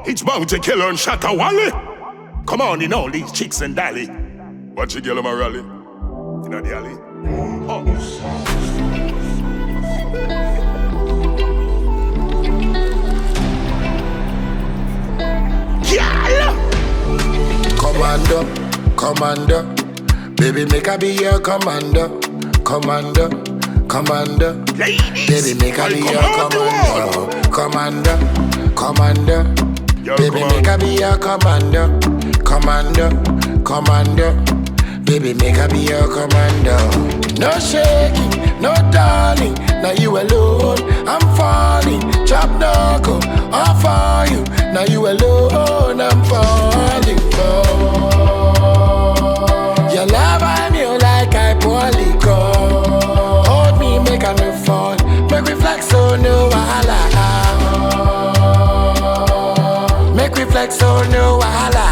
It's bound to kill her and shatter Wally. Come on in all these chicks and dally. Watch you girl on my rally. You know the alley. Oh. Commander, commander, baby make I be your commander, commander, commander. Ladies, baby make I be your commander, commander, commander. Baby make I be your commander, commander, commander. Baby make I be your commander. No shaking, no darling, now you alone. I'm falling, chop knuckle, all for you. Now you alone, I'm falling for. Your love I'm you like I pour liquor. Hold me, make I no fall. Make me flex so no wahala. Make me flex so no wahala.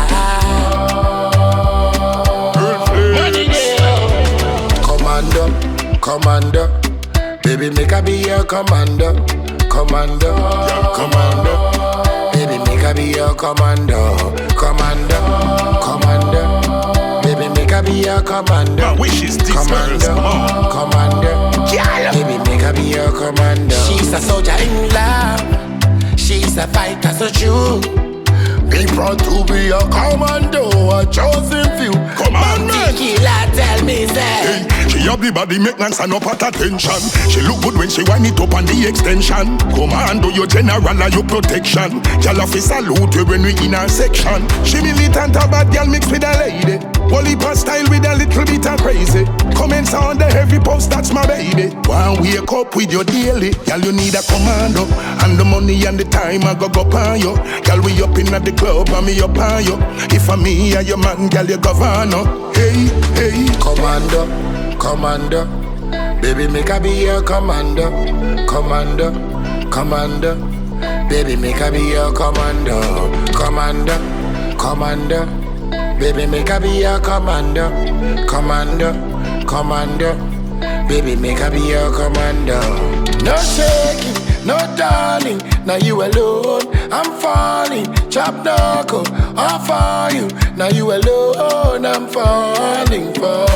Commander, commander, baby make I be your commander, commander, commander. Baby make I be your commander, commander, commander. Baby make I be your commander. My wish is this, commander, girls, commander. Baby make I be your commander. She's a soldier in love. She's a fighter so true. Be proud to be a commando, a chosen few. Commandment. Killer tell me say. Hey, she have the body make man stand up at attention. She look good when she wind it up on the extension. Commando your general and your protection. Girl off is salute you when we in our section. She militant a bad girl mixed with a lady. Wally pass style with a little bit of crazy. Comments on the heavy post, that's my baby. One wake up with your daily. Girl you need a commando. And the money and the time I go on you. Girl we up in at the club and me up on you. If I'm me and your man, girl you governor. Hey, hey. Commander, commander. Baby make I be your commander, commander, commander. Baby make I be your commander, commander, commander. Baby make I be your commander, commander, commander. Baby make I be your commander. No shaking, no darling, now you alone. I'm falling, chop knuckle, all for you. Now you alone, I'm falling for.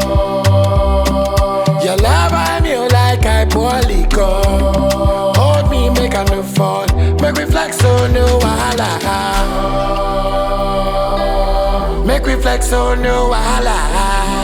Your love I'm you like I pour liquor. Hold me, make I no fall. Make me flex so no wahala. Make me flex so no wahala.